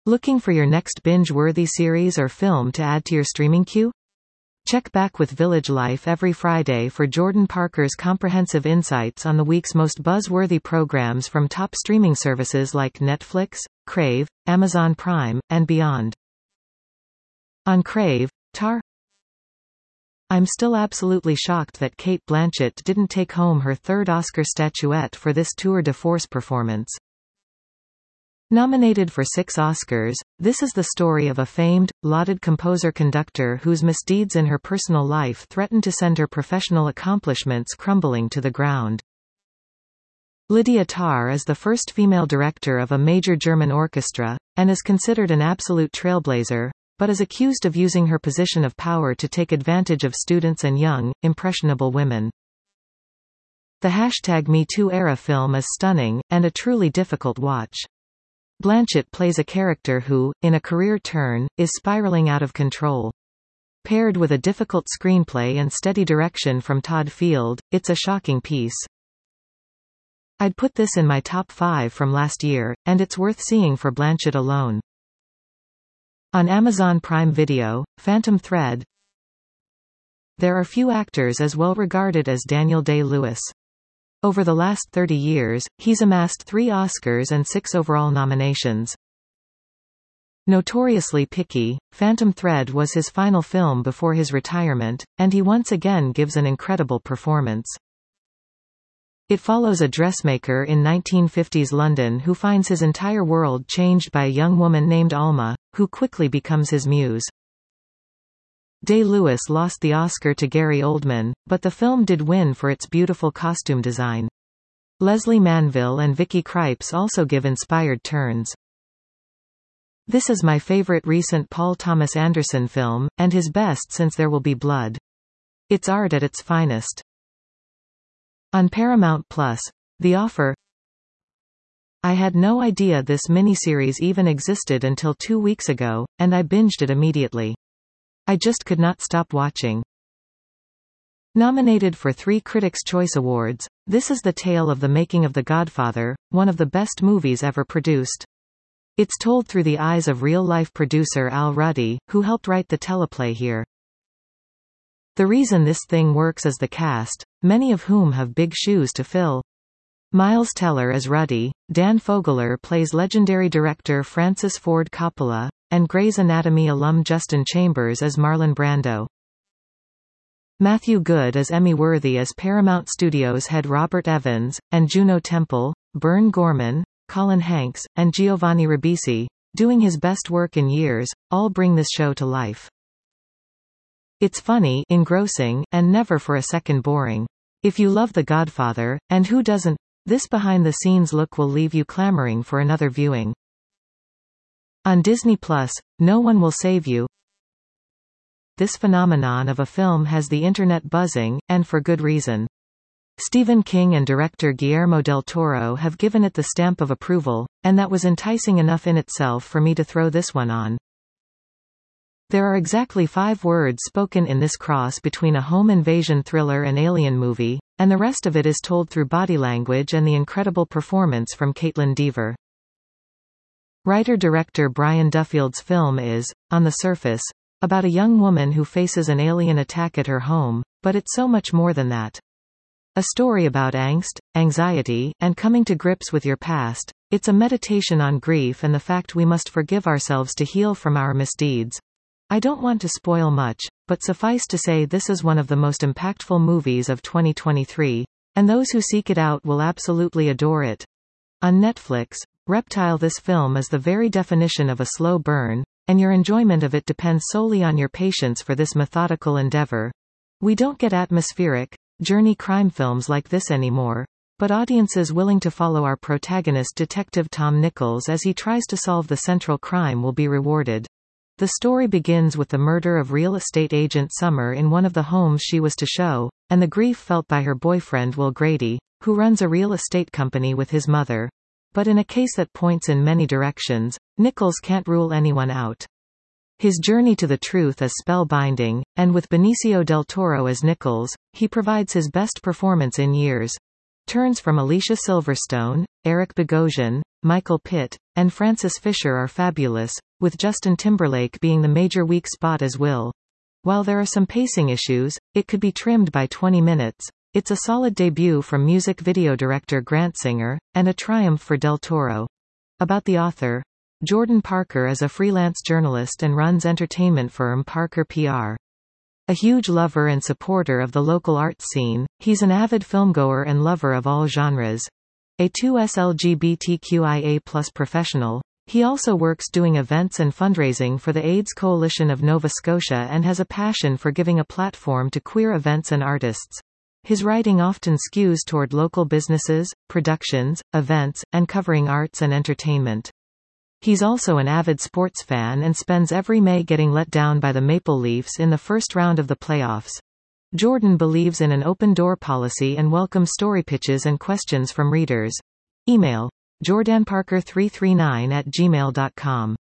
Looking for your next binge-worthy series or film to add to your streaming queue? Check back with Village Life every Friday for Jordan Parker's comprehensive insights on the week's most buzz-worthy programs from top streaming services like Netflix, Crave, Amazon Prime, and beyond. On Crave, Tar. I'm still absolutely shocked that Cate Blanchett didn't take home her third Oscar statuette for this tour de force performance. Nominated for 6 Oscars, this is the story of a famed, lauded composer-conductor whose misdeeds in her personal life threaten to send her professional accomplishments crumbling to the ground. Lydia Tarr is the first female director of a major German orchestra, and is considered an absolute trailblazer, but is accused of using her position of power to take advantage of students and young, impressionable women. The #MeToo era film is stunning, and a truly difficult watch. Blanchett plays a character who, in a career turn, is spiraling out of control. Paired with a difficult screenplay and steady direction from Todd Field, it's a shocking piece. I'd put this in my top 5 from last year, and it's worth seeing for Blanchett alone. On Amazon Prime Video, Phantom Thread. There are few actors as well regarded as Daniel Day-Lewis. Over the last 30 years, he's amassed 3 Oscars and 6 overall nominations. Notoriously picky, Phantom Thread was his final film before his retirement, and he once again gives an incredible performance. It follows a dressmaker in 1950s London who finds his entire world changed by a young woman named Alma, who quickly becomes his muse. Day-Lewis lost the Oscar to Gary Oldman, but the film did win for its beautiful costume design. Leslie Manville and Vicky Krieps also give inspired turns. This is my favorite recent Paul Thomas Anderson film, and his best since There Will Be Blood. It's art at its finest. On Paramount+, The Offer. I had no idea this miniseries even existed until 2 weeks ago, and I binged it immediately. I just could not stop watching. Nominated for 3 Critics' Choice Awards, this is the tale of the making of The Godfather, one of the best movies ever produced. It's told through the eyes of real-life producer Al Ruddy, who helped write the teleplay here. The reason this thing works is the cast, many of whom have big shoes to fill. Miles Teller as Ruddy, Dan Fogler plays legendary director Francis Ford Coppola, and Grey's Anatomy alum Justin Chambers as Marlon Brando. Matthew Good as Emmy-worthy as Paramount Studios head Robert Evans, and Juno Temple, Bern Gorman, Colin Hanks, and Giovanni Ribisi, doing his best work in years, all bring this show to life. It's funny, engrossing, and never for a second boring. If you love The Godfather, and who doesn't, this behind-the-scenes look will leave you clamoring for another viewing. On Disney+, No One Will Save You. This phenomenon of a film has the internet buzzing, and for good reason. Stephen King and director Guillermo del Toro have given it the stamp of approval, and that was enticing enough in itself for me to throw this one on. There are exactly 5 words spoken in this cross between a home invasion thriller and alien movie, and the rest of it is told through body language and the incredible performance from Caitlin Dever. Writer-director Brian Duffield's film is, on the surface, about a young woman who faces an alien attack at her home, but it's so much more than that. A story about angst, anxiety, and coming to grips with your past. It's a meditation on grief and the fact we must forgive ourselves to heal from our misdeeds. I don't want to spoil much, but suffice to say this is one of the most impactful movies of 2023, and those who seek it out will absolutely adore it. On Netflix, Reptile. This film is the very definition of a slow burn, and your enjoyment of it depends solely on your patience for this methodical endeavor. We don't get atmospheric, journey crime films like this anymore, but audiences willing to follow our protagonist Detective Tom Nichols as he tries to solve the central crime will be rewarded. The story begins with the murder of real estate agent Summer in one of the homes she was to show, and the grief felt by her boyfriend Will Grady, who runs a real estate company with his mother. But in a case that points in many directions, Nichols can't rule anyone out. His journey to the truth is spellbinding, and with Benicio del Toro as Nichols, he provides his best performance in years. Turns from Alicia Silverstone, Eric Bogosian, Michael Pitt, and Frances Fisher are fabulous, with Justin Timberlake being the major weak spot as Will. While there are some pacing issues, it could be trimmed by 20 minutes. It's a solid debut from music video director Grant Singer, and a triumph for Del Toro. About the author. Jordan Parker is a freelance journalist and runs entertainment firm Parker PR. A huge lover and supporter of the local arts scene, he's an avid filmgoer and lover of all genres. A 2S LGBTQIA+ professional, he also works doing events and fundraising for the AIDS Coalition of Nova Scotia and has a passion for giving a platform to queer events and artists. His writing often skews toward local businesses, productions, events, and covering arts and entertainment. He's also an avid sports fan and spends every May getting let down by the Maple Leafs in the first round of the playoffs. Jordan believes in an open-door policy and welcomes story pitches and questions from readers. Email: jordanparker339@gmail.com.